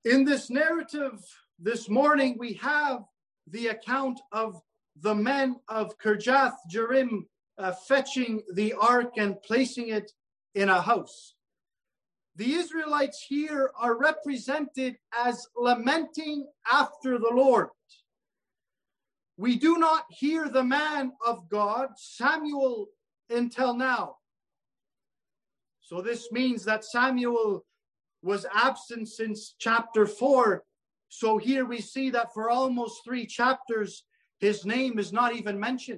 In this narrative this morning, we have the account of the men of Kirjath Jearim fetching the ark and placing it in a house. The Israelites here are represented as lamenting after the Lord. We do not hear the man of God, Samuel, until now. So this means that Samuel was absent since chapter 4. So here we see that for almost 3 chapters, his name is not even mentioned.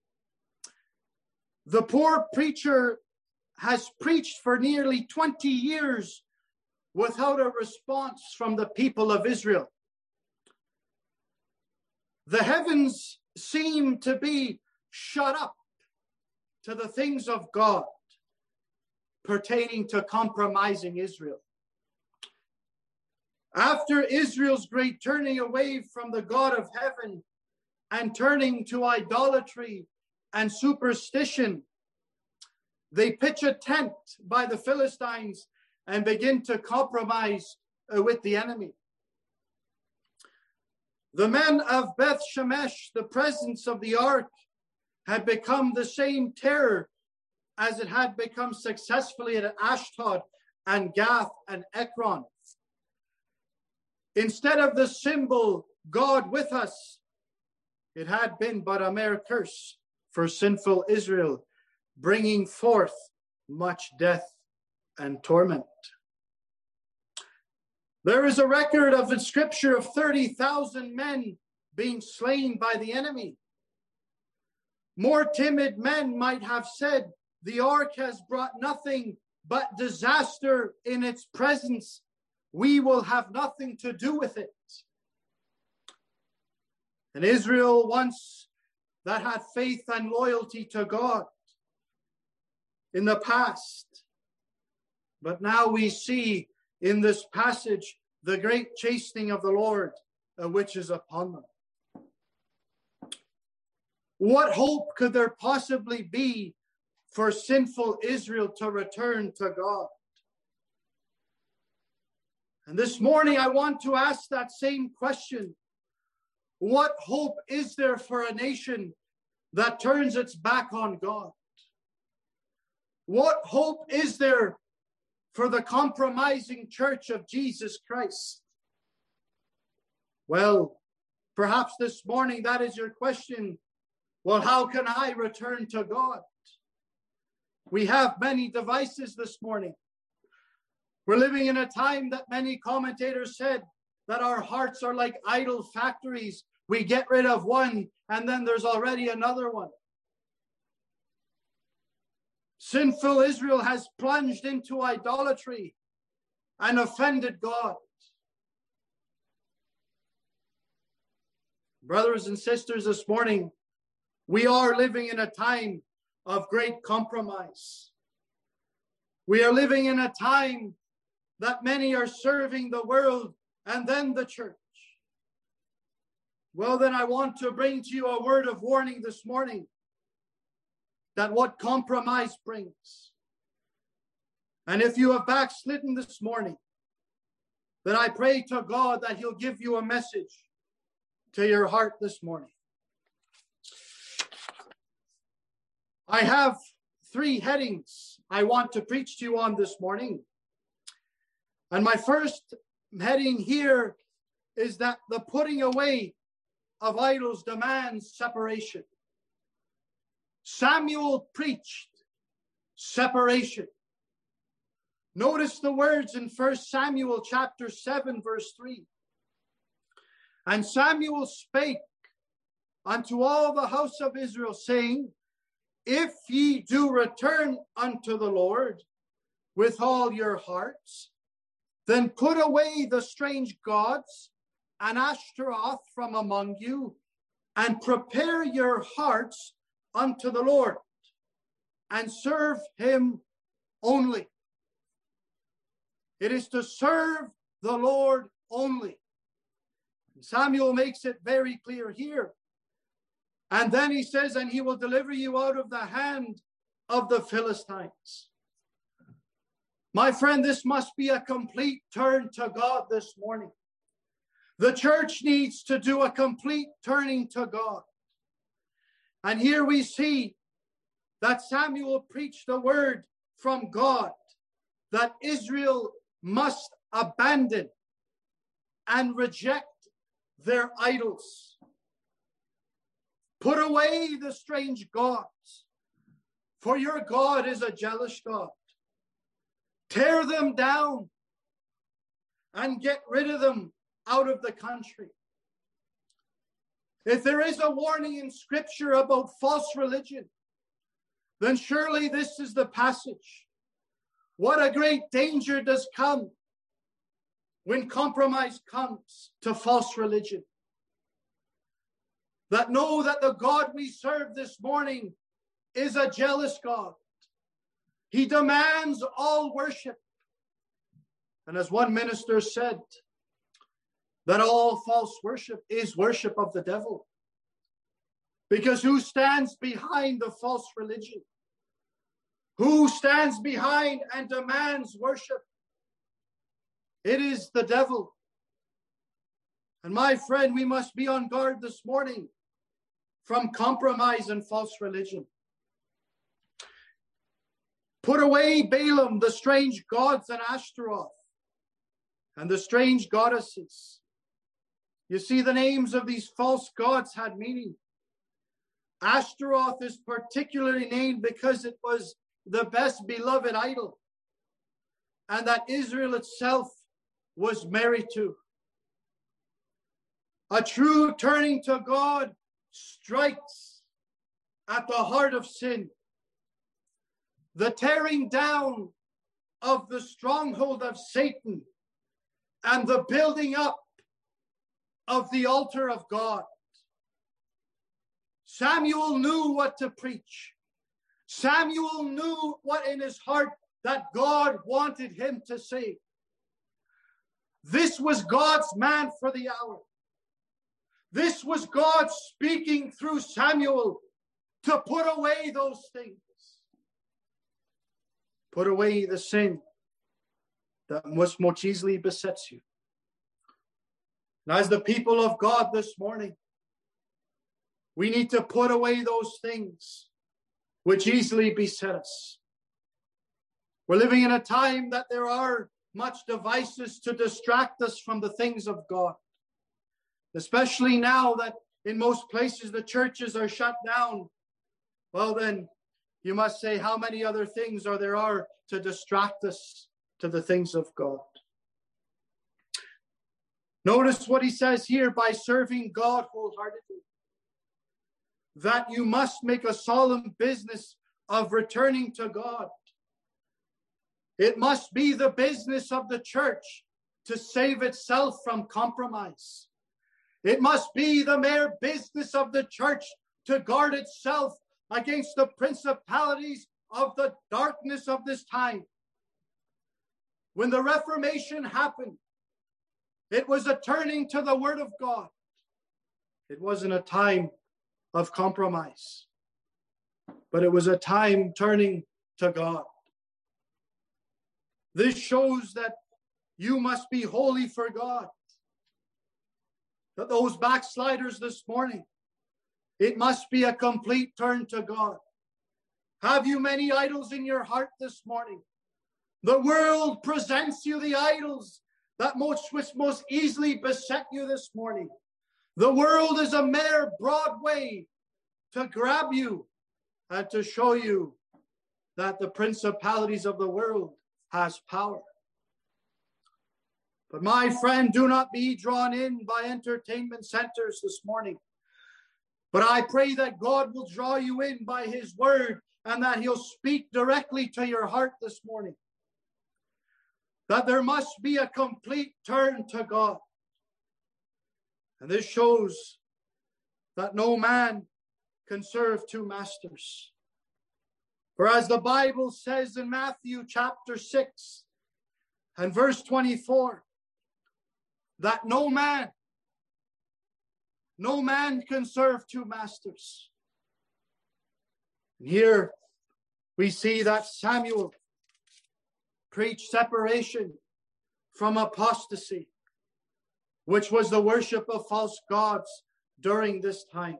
The poor preacher has preached for nearly 20 years without a response from the people of Israel. The heavens seem to be shut up to the things of God pertaining to compromising Israel. After Israel's great turning away from the God of heaven and turning to idolatry and superstition, they pitch a tent by the Philistines and begin to compromise with the enemy. The men of Beth Shemesh, the presence of the ark, had become the same terror as it had become successfully at Ashdod and Gath and Ekron. Instead of the symbol, God with us, it had been but a mere curse for sinful Israel, bringing forth much death and torment. There is a record of the scripture of 30,000 men being slain by the enemy. More timid men might have said, the ark has brought nothing but disaster in its presence. We will have nothing to do with it. And Israel, once that had faith and loyalty to God in the past, but now we see in this passage the great chastening of the Lord, which is upon them. What hope could there possibly be for sinful Israel to return to God? And this morning I want to ask that same question. What hope is there for a nation that turns its back on God? What hope is there for the compromising church of Jesus Christ? Well, perhaps this morning that is your question. Well, how can I return to God? We have many devices this morning. We're living in a time that many commentators said that our hearts are like idol factories. We get rid of one, and then there's already another one. Sinful Israel has plunged into idolatry and offended God. Brothers and sisters, this morning, we are living in a time of great compromise. We are living in a time that many are serving the world and then the church. Well, then I want to bring to you a word of warning this morning that what compromise brings. And if you have backslidden this morning, then I pray to God that he'll give you a message to your heart this morning. I have 3 headings I want to preach to you on this morning. And my first heading here is that the putting away of idols demands separation. Samuel preached separation. Notice the words in 1 Samuel chapter 7, verse 3. And Samuel spake unto all the house of Israel, saying, if ye do return unto the Lord with all your hearts, then put away the strange gods and Ashtaroth from among you, and prepare your hearts unto the Lord, and serve him only. It is to serve the Lord only. Samuel makes it very clear here. And then he says, and he will deliver you out of the hand of the Philistines. My friend, this must be a complete turn to God this morning. The church needs to do a complete turning to God. And here we see that Samuel preached a word from God that Israel must abandon and reject their idols. Put away the strange gods, for your God is a jealous God. Tear them down and get rid of them out of the country. If there is a warning in Scripture about false religion, then surely this is the passage. What a great danger does come when compromise comes to false religion. That know that the God we serve this morning is a jealous God. He demands all worship. And as one minister said, that all false worship is worship of the devil. Because who stands behind the false religion? Who stands behind and demands worship? It is the devil. And my friend, we must be on guard this morning from compromise and false religion. Put away Balaam, the strange gods, and Ashtaroth, and the strange goddesses. You see, the names of these false gods had meaning. Ashtaroth is particularly named because it was the best beloved idol, and that Israel itself was married to. A true turning to God strikes at the heart of sin. The tearing down of the stronghold of Satan and the building up of the altar of God. Samuel knew what to preach. Samuel knew what in his heart that God wanted him to say. This was God's man for the hour. This was God speaking through Samuel to put away those things. Put away the sin that most easily besets you. And as the people of God this morning, we need to put away those things which easily beset us. We're living in a time that there are much devices to distract us from the things of God. Especially now that in most places the churches are shut down. Well then, you must say, how many other things there are to distract us to the things of God? Notice what he says here, by serving God wholeheartedly. That you must make a solemn business of returning to God. It must be the business of the church to save itself from compromise. It must be the mere business of the church to guard itself against the principalities of the darkness of this time. When the Reformation happened, it was a turning to the Word of God. It wasn't a time of compromise, but it was a time turning to God. This shows that you must be holy for God. That those backsliders this morning, it must be a complete turn to God. Have you many idols in your heart this morning? The world presents you the idols that most easily beset you this morning. The world is a mere broad way to grab you and to show you that the principalities of the world has power. But my friend, do not be drawn in by entertainment centers this morning. But I pray that God will draw you in by his word and that he'll speak directly to your heart this morning. That there must be a complete turn to God. And this shows that no man can serve two masters. For as the Bible says in Matthew chapter 6 and verse 24, that no man can serve two masters. And here we see that Samuel preached separation from apostasy, which was the worship of false gods during this time.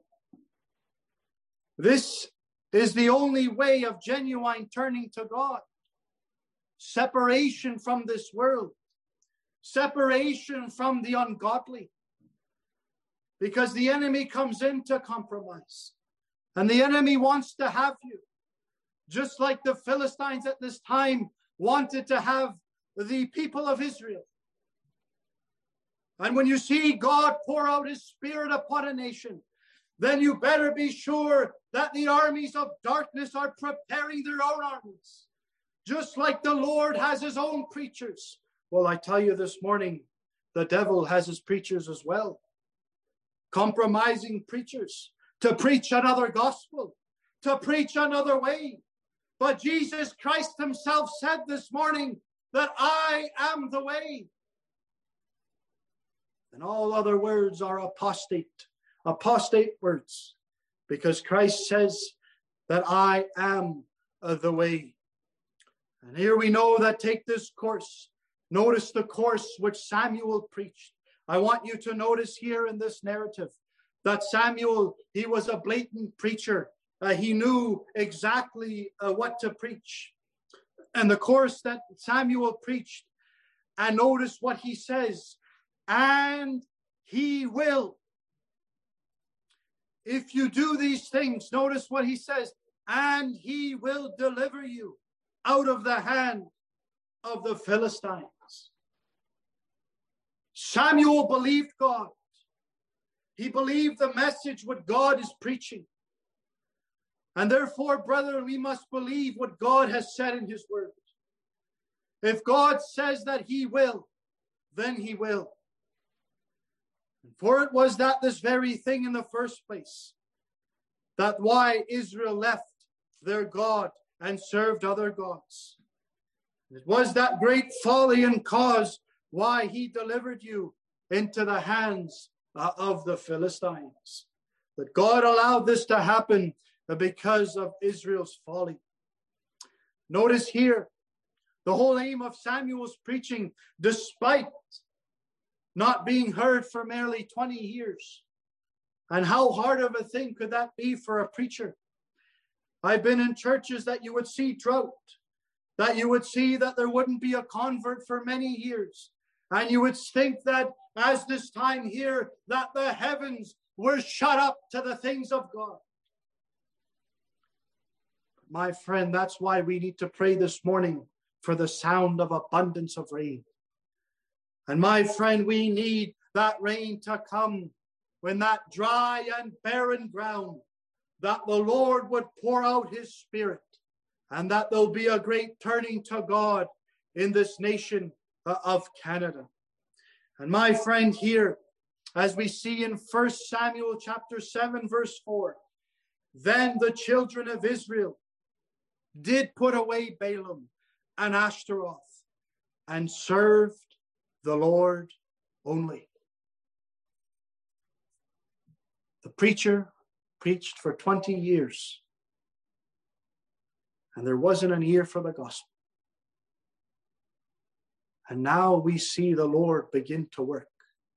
This is the only way of genuine turning to God. Separation from this world. Separation from the ungodly. Because the enemy comes in to compromise. And the enemy wants to have you. Just like the Philistines at this time wanted to have the people of Israel. And when you see God pour out his Spirit upon a nation, then you better be sure that the armies of darkness are preparing their own armies. Just like the Lord has his own preachers. Well, I tell you this morning, the devil has his preachers as well. Compromising preachers to preach another gospel, to preach another way. But Jesus Christ himself said this morning that I am the way. And all other words are apostate words, because Christ says that I am the way. And here we know that take this course. Notice the course which Samuel preached. I want you to notice here in this narrative that Samuel, he was a blatant preacher. He knew exactly what to preach. And the course that Samuel preached, and notice what he says, and he will. If you do these things, notice what he says, and he will deliver you out of the hand of the Philistines. Samuel believed God. He believed the message what God is preaching. And therefore, brethren, we must believe what God has said in his word. If God says that he will, then he will. For it was that this very thing in the first place, that why Israel left their God and served other gods. It was that great folly and cause why he delivered you into the hands of the Philistines. That God allowed this to happen because of Israel's folly. Notice here, the whole aim of Samuel's preaching, despite not being heard for merely 20 years. And how hard of a thing could that be for a preacher? I've been in churches that you would see drought, that you would see that there wouldn't be a convert for many years. And you would think that as this time here, that the heavens were shut up to the things of God. My friend, that's why we need to pray this morning for the sound of abundance of rain. And my friend, we need that rain to come when that dry and barren ground, that the Lord would pour out his Spirit, and that there'll be a great turning to God in this nation of Canada. And my friend, here, as we see in 1 Samuel chapter 7, verse 4, then the children of Israel did put away Balaam and Ashtaroth and served the Lord only. The preacher preached for 20 years, and there wasn't an ear for the gospel. And now we see the Lord begin to work.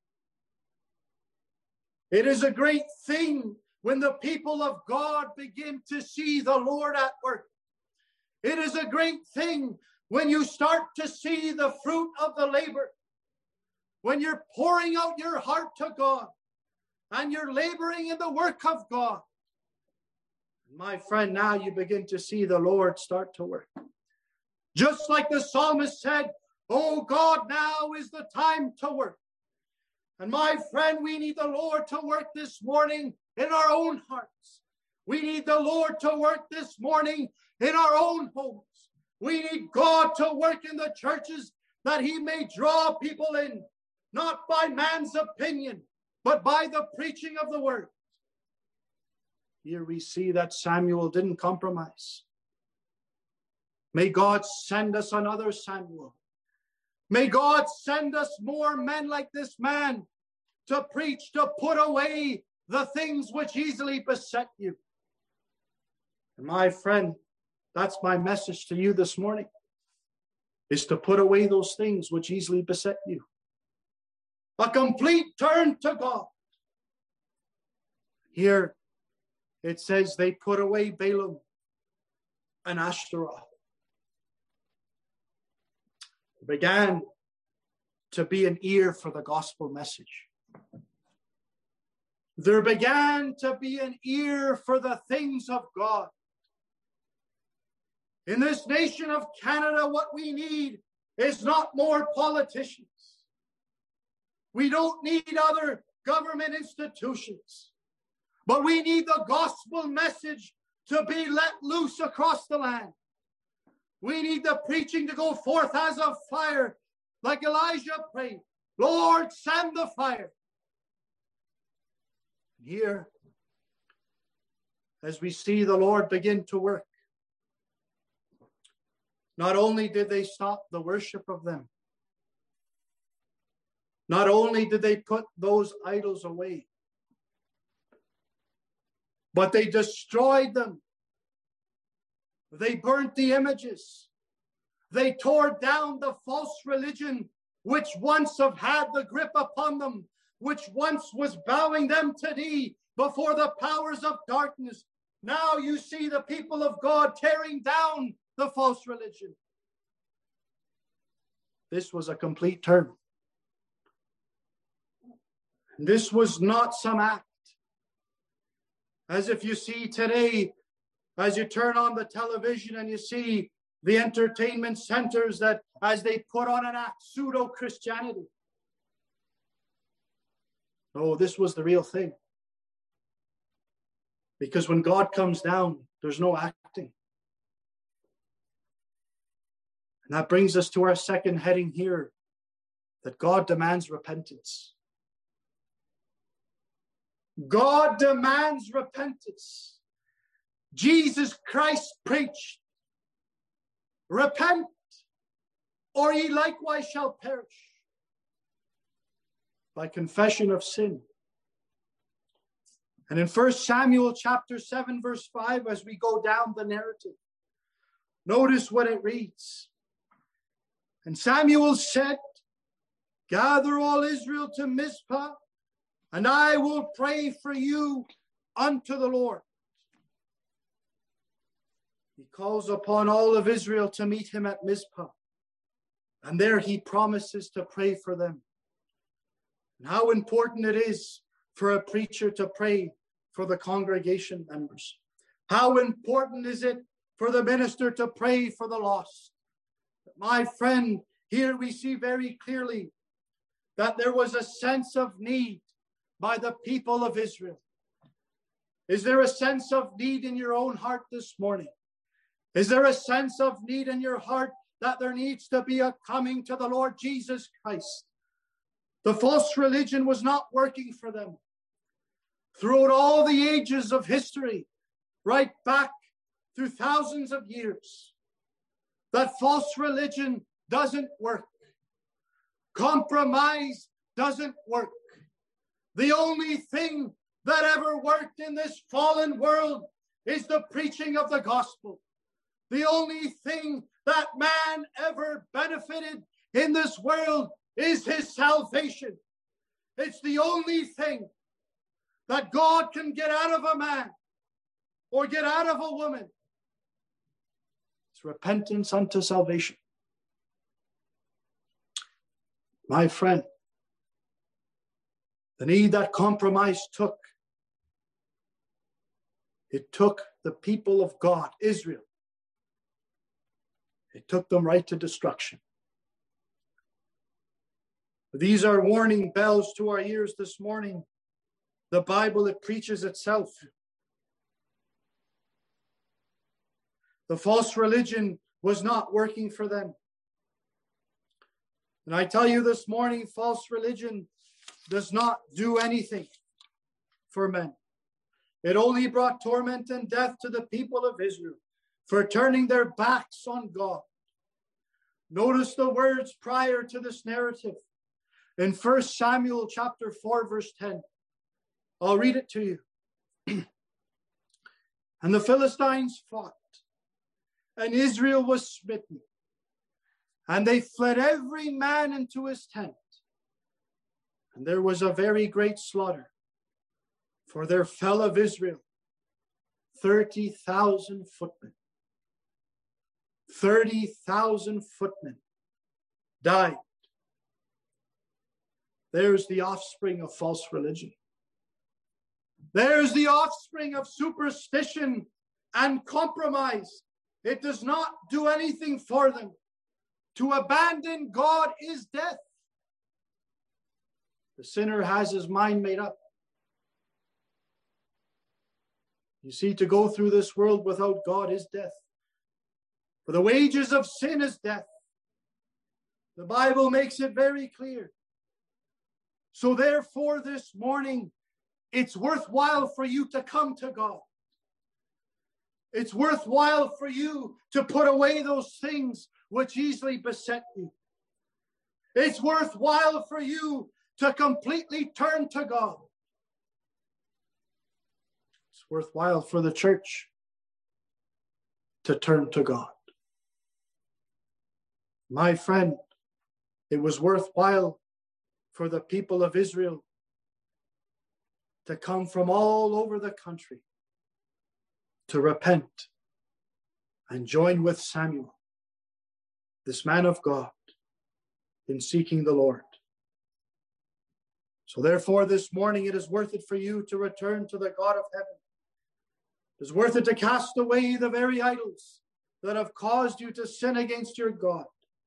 It is a great thing when the people of God begin to see the Lord at work. It is a great thing when you start to see the fruit of the labor. When you're pouring out your heart to God and you're laboring in the work of God. My friend, now you begin to see the Lord start to work. Just like the psalmist said, oh God, now is the time to work. And my friend, we need the Lord to work this morning in our own hearts. We need the Lord to work this morning in our own homes. We need God to work in the churches that he may draw people in, not by man's opinion, but by the preaching of the word. Here we see that Samuel didn't compromise. May God send us another Samuel. May God send us more men like this man to preach, to put away the things which easily beset you. And my friend, that's my message to you this morning. is to put away those things which easily beset you. A complete turn to God. Here it says they put away Balaam and Ashtaroth. There began to be an ear for the gospel message. There began to be an ear for the things of God. In this nation of Canada, what we need is not more politicians. We don't need other government institutions. But we need the gospel message to be let loose across the land. We need the preaching to go forth as a fire, like Elijah prayed, Lord, send the fire. Here, as we see the Lord begin to work, not only did they stop the worship of them, not only did they put those idols away, but they destroyed them. They burnt the images. They tore down the false religion which once have had the grip upon them, which once was bowing them to knee before the powers of darkness. Now you see the people of God tearing down the false religion. This was a complete turn. This was not some act. As if you see today, as you turn on the television and you see the entertainment centers that as they put on an act, pseudo-Christianity. No, this was the real thing. Because when God comes down, there's no acting. And that brings us to our second heading here, that God demands repentance. God demands repentance. Jesus Christ preached, repent, or ye likewise shall perish, by confession of sin. And in 1 Samuel chapter 7, verse 5, as we go down the narrative, notice what it reads. And Samuel said, gather all Israel to Mizpah, and I will pray for you unto the Lord. He calls upon all of Israel to meet him at Mizpah. And there he promises to pray for them. And how important it is for a preacher to pray for the congregation members. How important is it for the minister to pray for the lost? My friend, here we see very clearly that there was a sense of need by the people of Israel. Is there a sense of need in your own heart this morning? Is there a sense of need in your heart that there needs to be a coming to the Lord Jesus Christ? The false religion was not working for them. Throughout all the ages of history, right back through thousands of years, that false religion doesn't work. Compromise doesn't work. The only thing that ever worked in this fallen world is the preaching of the gospel. The only thing that man ever benefited in this world is his salvation. It's the only thing that God can get out of a man or get out of a woman. It's repentance unto salvation. My friend, the need that compromise took, it took the people of God, Israel. It took them right to destruction. These are warning bells to our ears this morning. The Bible, it preaches itself. The false religion was not working for them. And I tell you this morning, false religion does not do anything for men. It only brought torment and death to the people of Israel for turning their backs on God. Notice the words prior to this narrative in 1 Samuel chapter 4, verse 10. I'll read it to you. And the Philistines fought, and Israel was smitten. And they fled every man into his tent. And there was a very great slaughter. For there fell of Israel 30,000 footmen. 30,000 footmen died. There's the offspring of false religion. There's the offspring of superstition and compromise. It does not do anything for them. To abandon God is death. The sinner has his mind made up. You see, to go through this world without God is death. For the wages of sin is death. The Bible makes it very clear. So therefore, this morning, it's worthwhile for you to come to God. It's worthwhile for you to put away those things which easily beset you. It's worthwhile for you to completely turn to God. It's worthwhile for the church to turn to God. My friend, it was worthwhile for the people of Israel to come from all over the country to repent and join with Samuel, this man of God, in seeking the Lord. So therefore, this morning, it is worth it for you to return to the God of heaven. It is worth it to cast away the very idols that have caused you to sin against your God.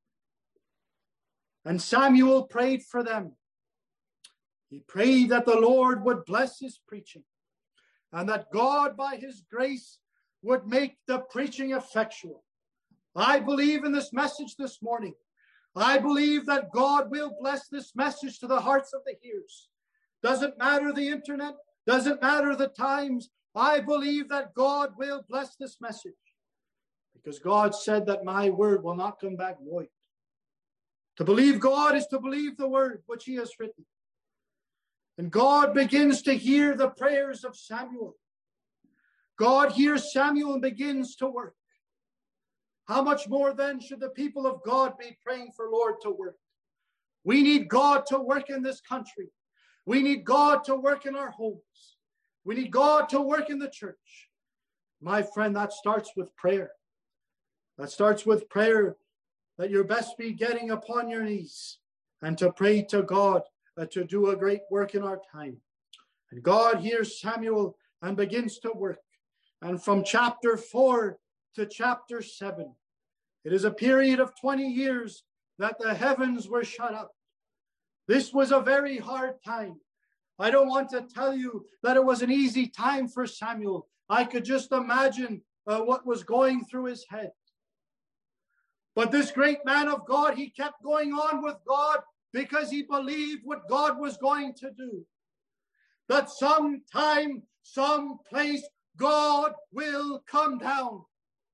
And Samuel prayed for them. He prayed that the Lord would bless his preaching and that God, by his grace, would make the preaching effectual. I believe in this message this morning. I believe that God will bless this message to the hearts of the hearers. Doesn't matter the internet, doesn't matter the times. I believe that God will bless this message because God said that my word will not come back void. To believe God is to believe the word which he has written. And God begins to hear the prayers of Samuel. God hears Samuel and begins to work. How much more then should the people of God be praying for Lord to work? We need God to work in this country. We need God to work in our homes. We need God to work in the church. My friend, that starts with prayer. That starts with prayer that you best be getting upon your knees and to pray to God to do a great work in our time. And God hears Samuel and begins to work. And from chapter 4 to chapter 7, it is a period of 20 years that the heavens were shut up. This was a very hard time. I don't want to tell you that it was an easy time for Samuel. I could just imagine what was going through his head. But this great man of God, he kept going on with God because he believed what God was going to do. That sometime, someplace, God will come down.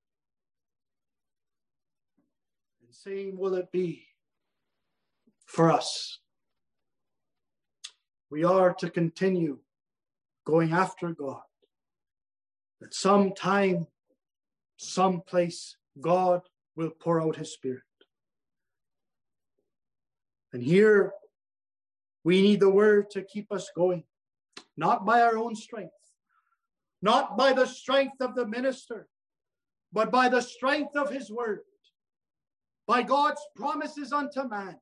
And same will it be for us. We are to continue going after God. That sometime, someplace, God will pour out his Spirit. And here, we need the word to keep us going, not by our own strength, not by the strength of the minister, but by the strength of his word, by God's promises unto man.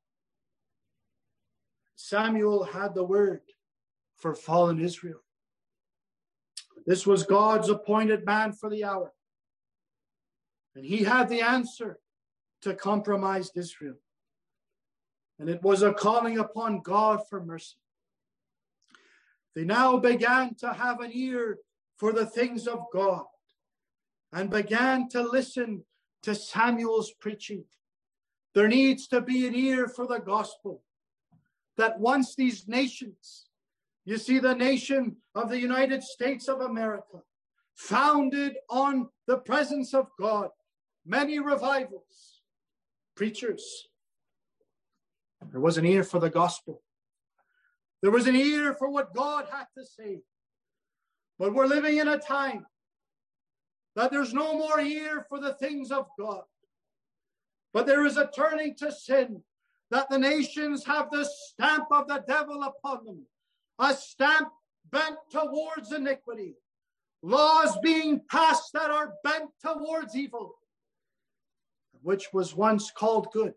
Samuel had the word for fallen Israel. This was God's appointed man for the hour. And he had the answer to compromised Israel. And it was a calling upon God for mercy. They now began to have an ear for the things of God and began to listen to Samuel's preaching. There needs to be an ear for the gospel. That once these nations, you see the nation of the United States of America, founded on the presence of God, many revivals, preachers. There was an ear for the gospel. There was an ear for what God had to say. But we're living in a time that there's no more ear for the things of God. but there is a turning to sin, that the nations have the stamp of the devil upon them, a stamp bent towards iniquity, laws being passed that are bent towards evil, which was once called good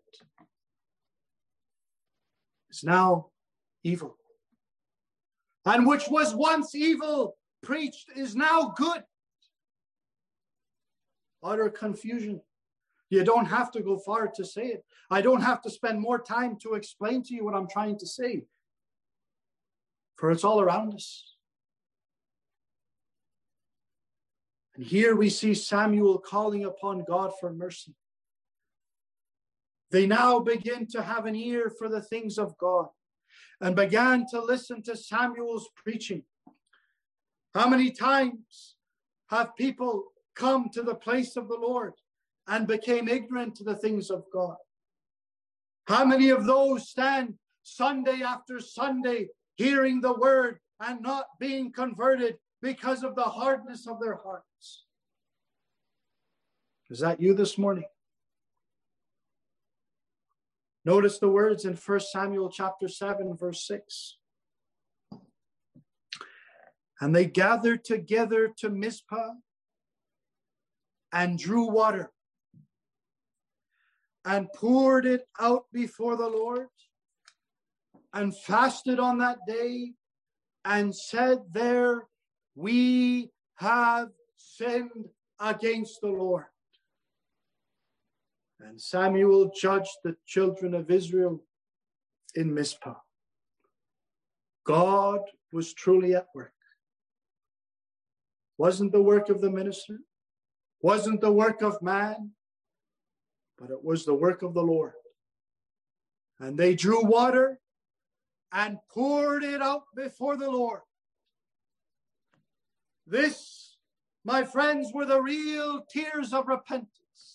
is now evil, and which was once evil preached is now good. Utter confusion. You don't have to go far to say it. I don't have to spend more time to explain to you what I'm trying to say, for it's all around us. And here we see Samuel calling upon God for mercy. They now begin to have an ear for the things of God and began to listen to Samuel's preaching. How many times have people come to the place of the Lord and became ignorant to the things of God? How many of those stand Sunday after Sunday hearing the word and not being converted because of the hardness of their hearts? Is that you this morning? Notice the words in 1 Samuel chapter 7, verse 6. And they gathered together to Mizpah and drew water and poured it out before the Lord and fasted on that day and said there, we have sinned against the Lord. And Samuel judged the children of Israel in Mizpah. God was truly at work. Wasn't the work of the minister, wasn't the work of man, but it was the work of the Lord. And they drew water and poured it out before the Lord. This, my friends, were the real tears of repentance.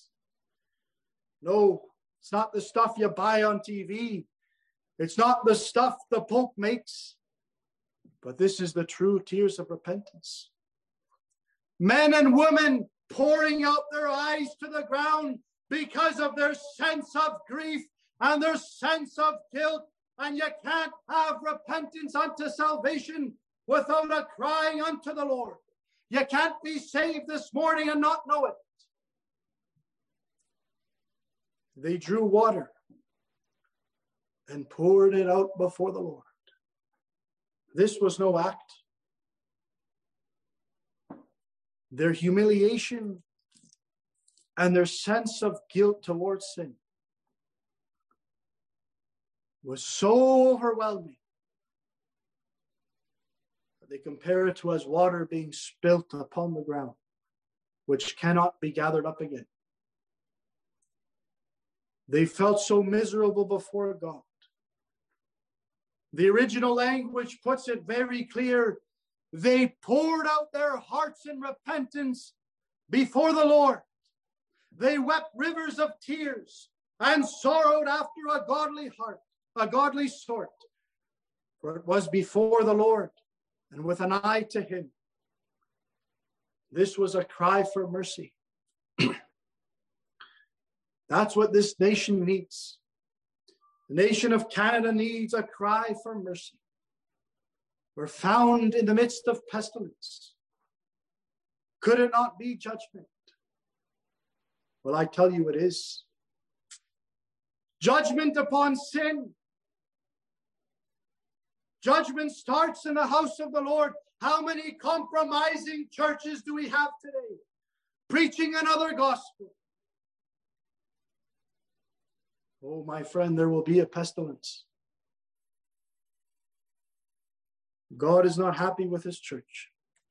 No, it's not the stuff you buy on TV. It's not the stuff the Pope makes. But this is the true tears of repentance. Men and women pouring out their eyes to the ground because of their sense of grief and their sense of guilt. And you can't have repentance unto salvation without a crying unto the Lord. You can't be saved this morning and not know it. They drew water and poured it out before the Lord. This was no act. Their humiliation and their sense of guilt towards sin was so overwhelming that they compare it to as water being spilt upon the ground, which cannot be gathered up again. They felt so miserable before God. The original language puts it very clear. They poured out their hearts in repentance before the Lord. They wept rivers of tears and sorrowed after a godly heart, a godly sort. For it was before the Lord and with an eye to him. This was a cry for mercy. That's what this nation needs. The nation of Canada needs a cry for mercy. We're found in the midst of pestilence. Could it not be judgment? Well, I tell you it is. Judgment upon sin. Judgment starts in the house of the Lord. How many compromising churches do we have today? Preaching another gospel. Oh, my friend, there will be a pestilence. God is not happy with his church.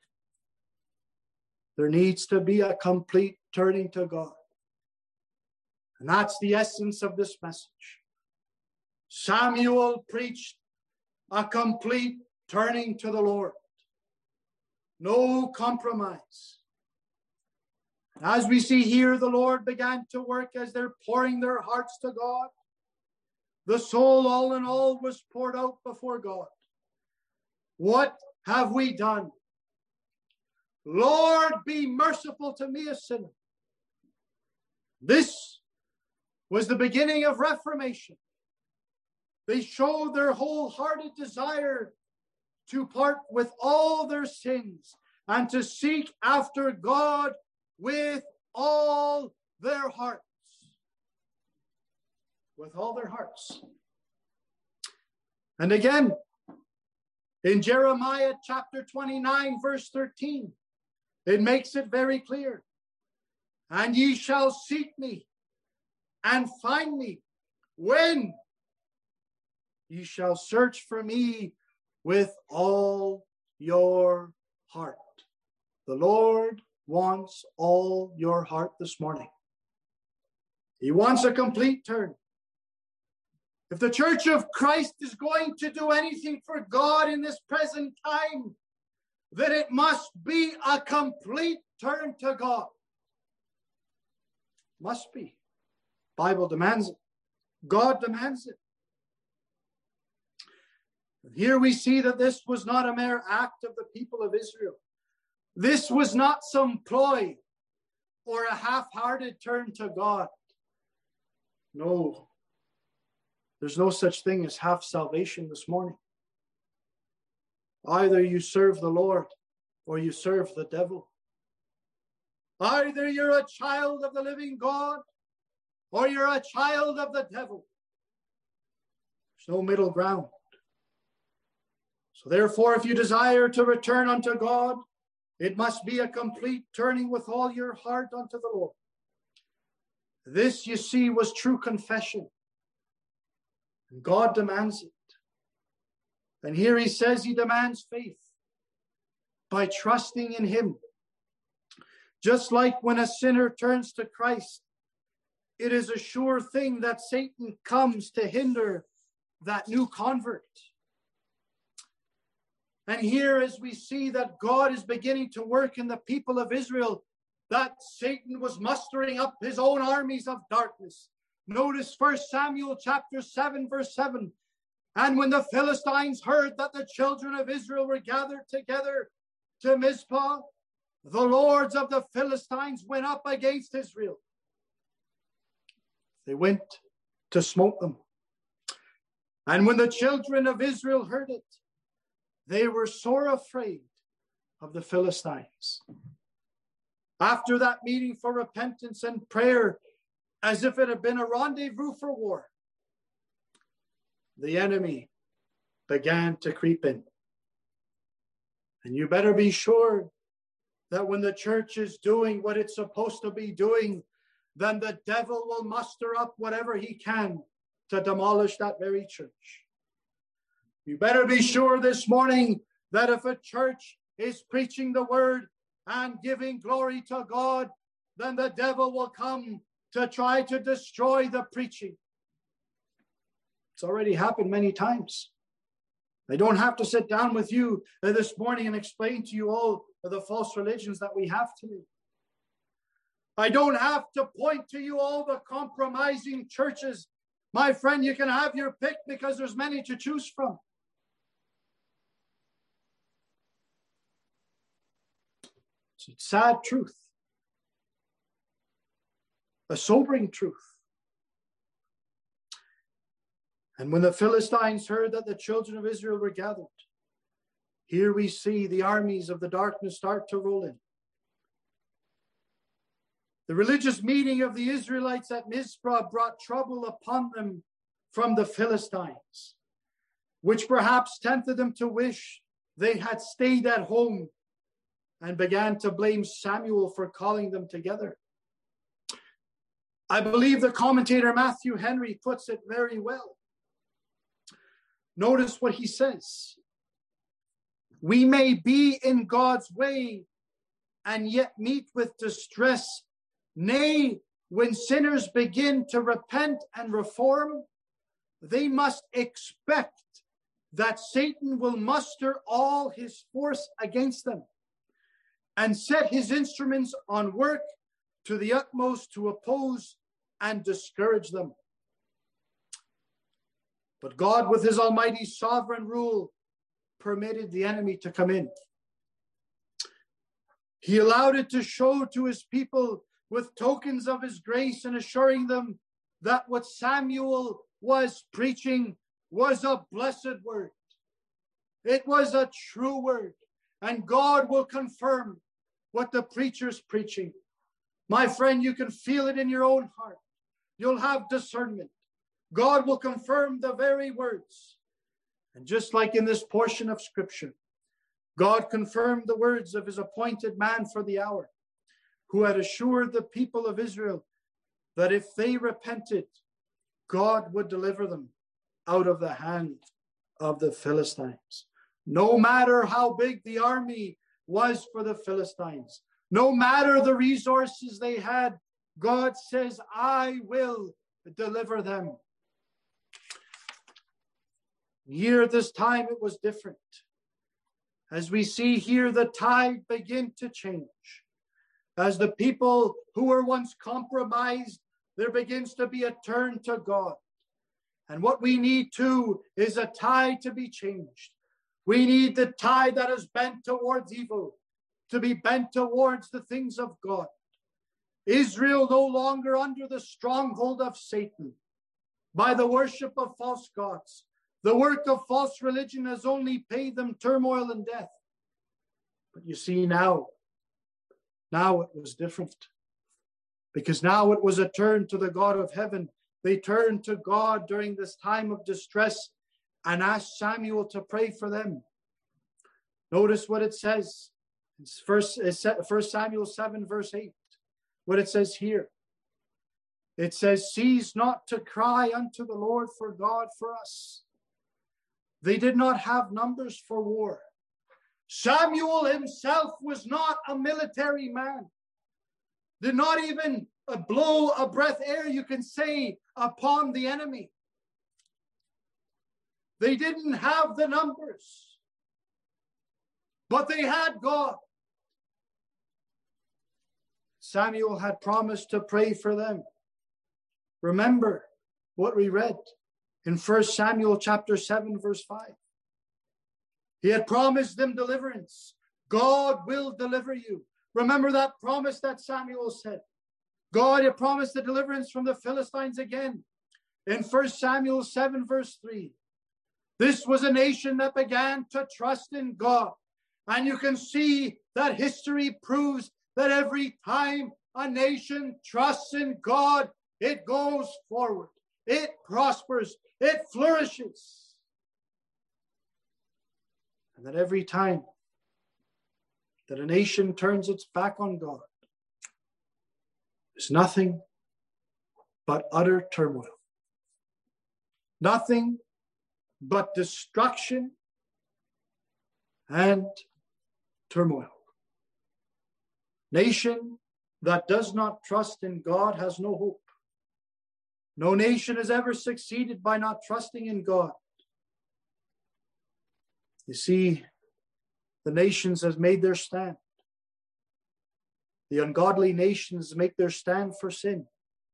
There needs to be a complete turning to God. And that's the essence of this message. Samuel preached a complete turning to the Lord. No compromise. As we see here, the Lord began to work as they're pouring their hearts to God. The soul, all in all, was poured out before God. What have we done? Lord, be merciful to me, a sinner. This was the beginning of Reformation. They showed their wholehearted desire to part with all their sins and to seek after God with all their hearts. With all their hearts. And again, in Jeremiah chapter 29, verse 13, it makes it very clear. And ye shall seek me and find me when ye shall search for me with all your heart. The Lord wants all your heart this morning. He wants a complete turn. If the Church of Christ is going to do anything for God in this present time, then it must be a complete turn to God. Must be. Bible demands it. God demands it. Here we see that this was not a mere act of the people of Israel. This was not some ploy or a half-hearted turn to God. No. There's no such thing as half salvation this morning. Either you serve the Lord or you serve the devil. Either you're a child of the living God or you're a child of the devil. There's no middle ground. So therefore, if you desire to return unto God, it must be a complete turning with all your heart unto the Lord. This, you see, was true confession. And God demands it. And here he says he demands faith by trusting in him. Just like when a sinner turns to Christ, it is a sure thing that Satan comes to hinder that new convert. And here, as we see that God is beginning to work in the people of Israel, that Satan was mustering up his own armies of darkness. Notice 1 Samuel chapter 7, verse 7. And when the Philistines heard that the children of Israel were gathered together to Mizpah, the lords of the Philistines went up against Israel. They went to smote them. And when the children of Israel heard it, they were sore afraid of the Philistines. After that meeting for repentance and prayer, as if it had been a rendezvous for war, the enemy began to creep in. And you better be sure that when the church is doing what it's supposed to be doing, then the devil will muster up whatever he can to demolish that very church. You better be sure this morning that if a church is preaching the word and giving glory to God, then the devil will come to try to destroy the preaching. It's already happened many times. I don't have to sit down with you this morning and explain to you all of the false religions that we have today. I don't have to point to you all the compromising churches. My friend, you can have your pick because there's many to choose from. It's a sad truth. A sobering truth. And when the Philistines heard that the children of Israel were gathered, here we see the armies of the darkness start to roll in. The religious meeting of the Israelites at Mizpah brought trouble upon them from the Philistines, which perhaps tempted them to wish they had stayed at home and began to blame Samuel for calling them together. I believe the commentator Matthew Henry puts it very well. Notice what he says. We may be in God's way and yet meet with distress. Nay, when sinners begin to repent and reform, they must expect that Satan will muster all his force against them and set his instruments on work to the utmost to oppose and discourage them. But God, with his almighty sovereign rule, permitted the enemy to come in. He allowed it to show to his people with tokens of his grace and assuring them that what Samuel was preaching was a blessed word. It was a true word. And God will confirm what the preacher's preaching. My friend, you can feel it in your own heart. You'll have discernment. God will confirm the very words. And just like in this portion of Scripture, God confirmed the words of his appointed man for the hour, who had assured the people of Israel that if they repented, God would deliver them out of the hand of the Philistines. No matter how big the army was for the Philistines, no matter the resources they had, God says, I will deliver them. Here, this time, it was different. As we see here, the tide begin to change. As the people who were once compromised, there begins to be a turn to God. And what we need too is a tide to be changed. We need the tide that is bent towards evil to be bent towards the things of God. Israel no longer under the stronghold of Satan by the worship of false gods. The work of false religion has only paid them turmoil and death. But you see now it was different. Because now it was a turn to the God of heaven. They turned to God during this time of distress and asked Samuel to pray for them. Notice what it says. It's 1 Samuel 7, verse 8. What it says here. It says, cease not to cry unto the Lord for God for us. They did not have numbers for war. Samuel himself was not a military man. Did not even blow a breath air, you can say, upon the enemy. They didn't have the numbers, but they had God. Samuel had promised to pray for them. Remember what we read in 1 Samuel chapter 7, verse 5. He had promised them deliverance. God will deliver you. Remember that promise that Samuel said. God had promised the deliverance from the Philistines again. In 1 Samuel 7, verse 3. This was a nation that began to trust in God. And you can see that history proves that every time a nation trusts in God, it goes forward. It prospers. It flourishes. And that every time that a nation turns its back on God, there's nothing but utter turmoil. Nothing but destruction and turmoil. Nation that does not trust in God has no hope. No nation has ever succeeded by not trusting in God. You see, the nations has made their stand. The ungodly nations make their stand for sin.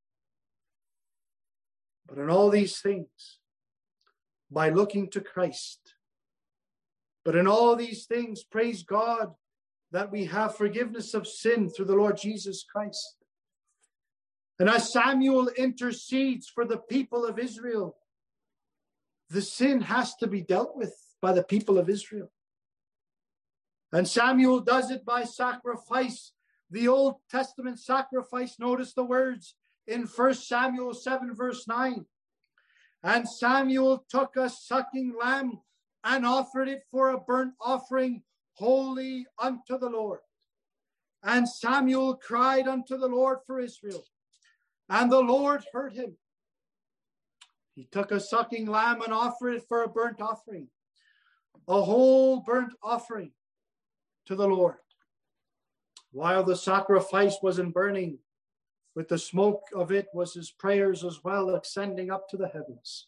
But in all these things, by looking to Christ. But in all these things, praise God that we have forgiveness of sin through the Lord Jesus Christ. And as Samuel intercedes for the people of Israel, the sin has to be dealt with by the people of Israel. And Samuel does it by sacrifice. The Old Testament sacrifice, notice the words in 1 Samuel 7, verse 9. And Samuel took a sucking lamb and offered it for a burnt offering, holy unto the Lord. And Samuel cried unto the Lord for Israel, and the Lord heard him. He took a sucking lamb and offered it for a burnt offering, a whole burnt offering to the Lord. While the sacrifice wasn't burning, with the smoke of it was his prayers as well, ascending up to the heavens.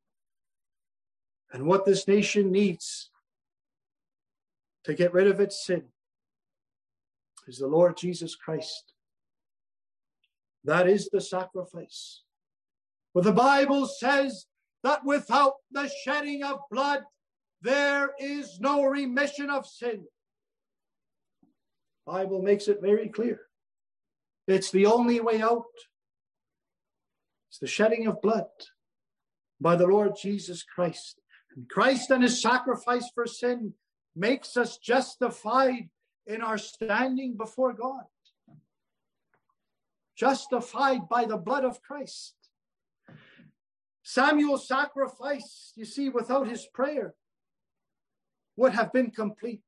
And what this nation needs to get rid of its sin is the Lord Jesus Christ. That is the sacrifice. For the Bible says that without the shedding of blood, there is no remission of sin. The Bible makes it very clear. It's the only way out. It's the shedding of blood by the Lord Jesus Christ. And Christ and his sacrifice for sin makes us justified in our standing before God. Justified by the blood of Christ. Samuel's sacrifice, you see, without his prayer would have been complete.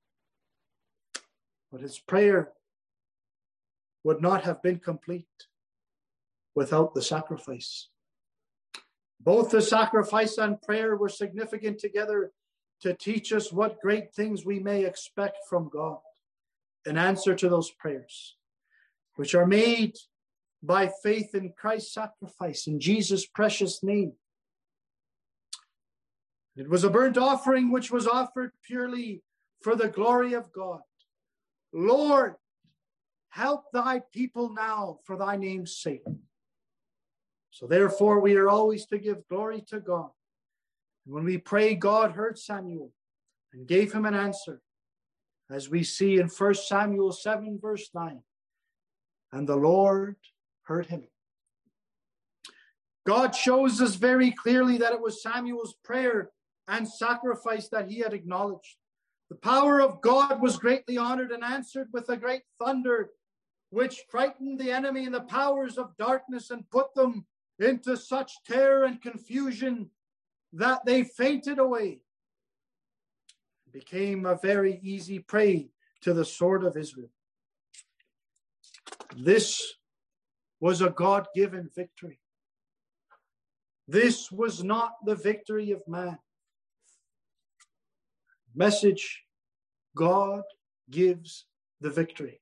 But his prayer would not have been complete without the sacrifice. Both the sacrifice and prayer were significant together to teach us what great things we may expect from God in answer to those prayers, which are made by faith in Christ's sacrifice, in Jesus' precious name. It was a burnt offering which was offered purely for the glory of God. Lord, help thy people now for thy name's sake. So therefore, we are always to give glory to God. And when we pray, God heard Samuel and gave him an answer, as we see in 1 Samuel 7, verse 9. And the Lord heard him. God shows us very clearly that it was Samuel's prayer and sacrifice that he had acknowledged. The power of God was greatly honored and answered with a great thunder, which frightened the enemy and the powers of darkness and put them into such terror and confusion that they fainted away. It became a very easy prey to the sword of Israel. This was a God-given victory. This was not the victory of man. Message: God gives the victory.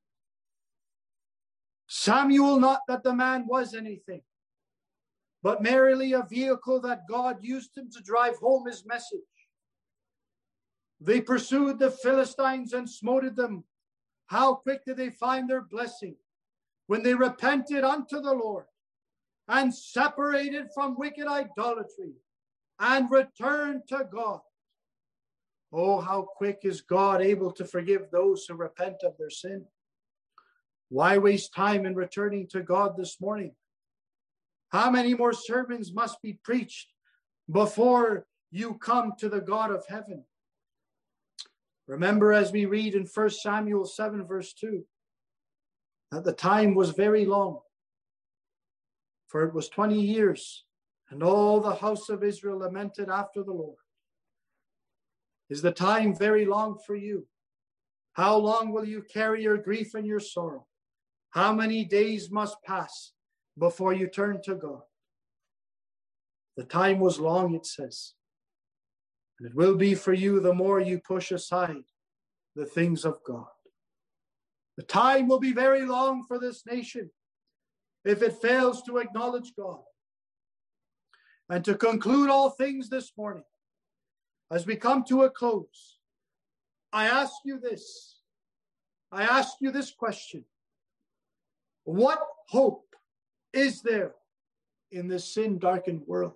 Samuel, not that the man was anything, but merely a vehicle that God used him to drive home his message. They pursued the Philistines and smote them. How quick did they find their blessing? When they repented unto the Lord and separated from wicked idolatry and returned to God. Oh, how quick is God able to forgive those who repent of their sin. Why waste time in returning to God this morning? How many more sermons must be preached before you come to the God of heaven? Remember, as we read in 1 Samuel 7, verse 2, that the time was very long, for it was 20 years, and all the house of Israel lamented after the Lord. Is the time very long for you? How long will you carry your grief and your sorrow? How many days must pass before you turn to God? The time was long, it says. And it will be for you the more you push aside the things of God. The time will be very long for this nation if it fails to acknowledge God. And to conclude all things this morning, as we come to a close, I ask you this. I ask you this question. What hope is there in this sin-darkened world?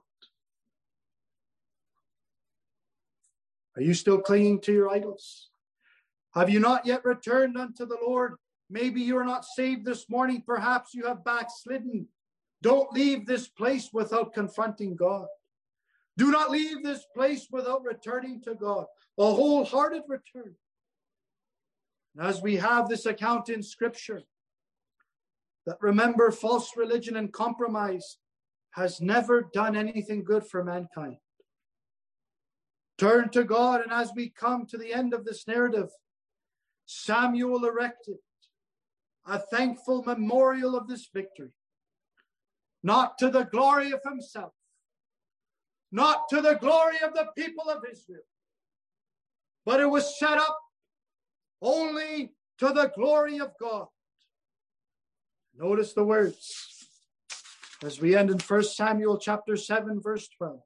Are you still clinging to your idols? Have you not yet returned unto the Lord? Maybe you are not saved this morning. Perhaps you have backslidden. Don't leave this place without confronting God. Do not leave this place without returning to God. A wholehearted return. And as we have this account in Scripture, that remember, false religion and compromise has never done anything good for mankind. Turn to God, and as we come to the end of this narrative, Samuel erected a thankful memorial of this victory, not to the glory of himself, not to the glory of the people of Israel, but it was set up only to the glory of God. Notice the words as we end in 1 Samuel chapter 7, verse 12.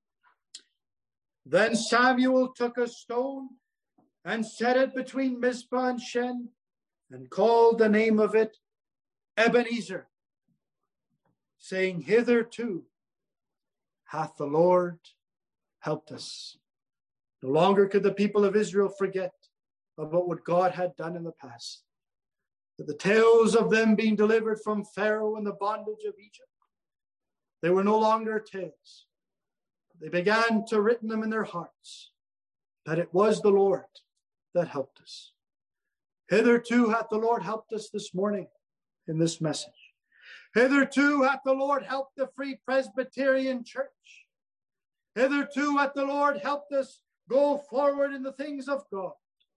Then Samuel took a stone and set it between Mizpah and Shen, and called the name of it Ebenezer, saying, Hitherto hath the Lord helped us. No longer could the people of Israel forget about what God had done in the past. That the tales of them being delivered from Pharaoh and the bondage of Egypt, They were no longer tales. They began to written them in their hearts that it was the Lord that helped us. Hitherto hath the Lord helped us this morning in this message. Hitherto hath the Lord helped the Free Presbyterian Church. Hitherto hath the Lord helped us go forward in the things of God.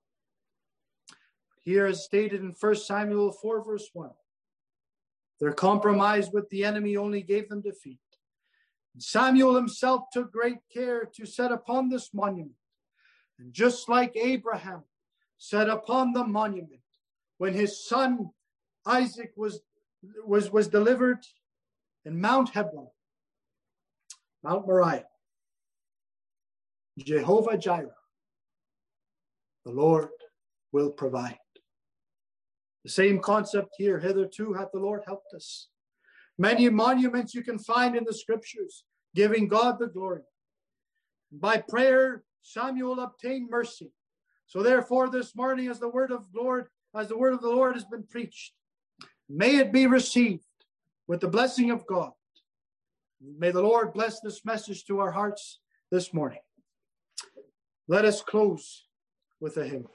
Here is stated in 1 Samuel 4 verse 1. Their compromise with the enemy only gave them defeat. And Samuel himself took great care to set upon this monument. And just like Abraham set upon the monument when his son Isaac was delivered in Mount Hebron, Mount Moriah, Jehovah Jireh, the Lord will provide. The same concept here. Hitherto hath the Lord helped us. Many monuments you can find in the scriptures giving God the glory. By prayer, Samuel obtained mercy. So therefore, this morning, as the word of the Lord has been preached, may it be received with the blessing of God. May the Lord bless this message to our hearts this morning. Let us close with a hymn.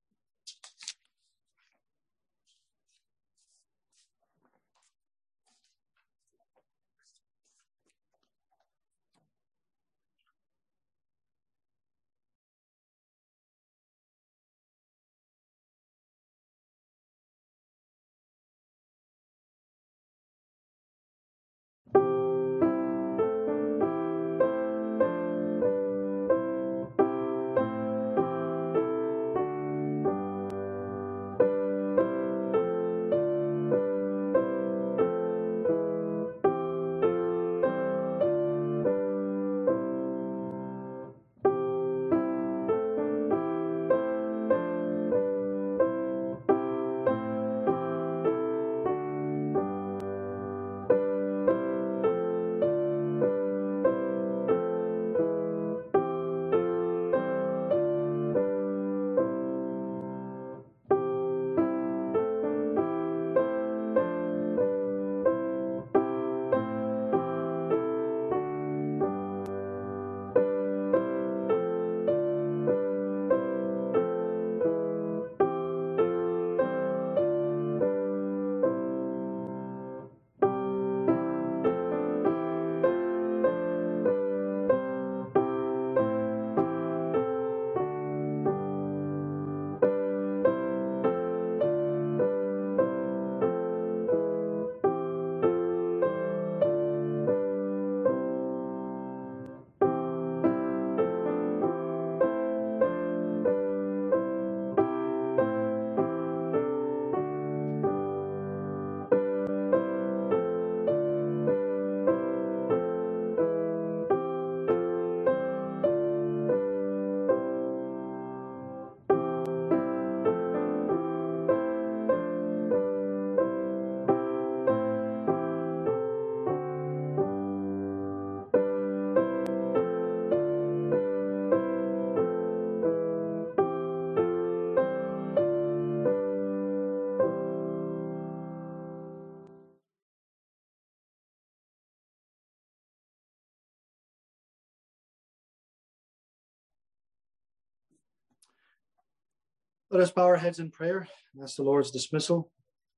Let us bow our heads in prayer and ask the Lord's dismissal.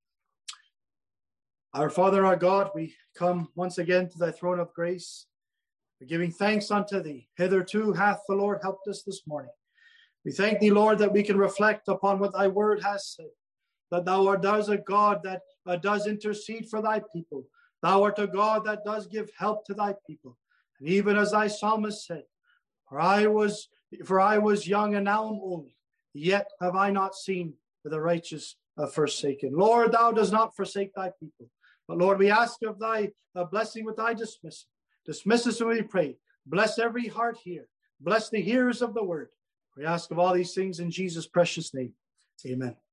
Our Father, our God, we come once again to thy throne of grace. We're giving thanks unto thee. Hitherto hath the Lord helped us this morning. We thank thee, Lord, that we can reflect upon what thy word has said, that thou art a God that does intercede for thy people. Thou art a God that does give help to thy people. And even as thy psalmist said, For I was young and now am old, yet have I not seen the righteous forsaken. Lord, thou dost not forsake thy people. But Lord, we ask of thy blessing with thy dismissal. Dismiss us, we pray. Bless every heart here. Bless the hearers of the word. We ask of all these things in Jesus' precious name. Amen.